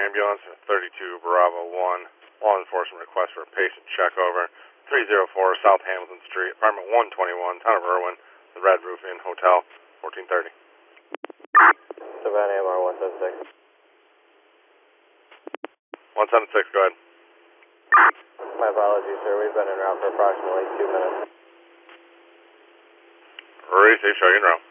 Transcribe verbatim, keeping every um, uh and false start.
ambulance, thirty-two Bravo one. Law enforcement request for a patient check over. three oh four South Hamilton Street, apartment one twenty-one, town of Irwin, the Red Roof Inn Hotel, fourteen thirty. Savannah M R one seven six. one seven six, go ahead. My apologies, sir. We've been en route for approximately two minutes. Receive, show you en route.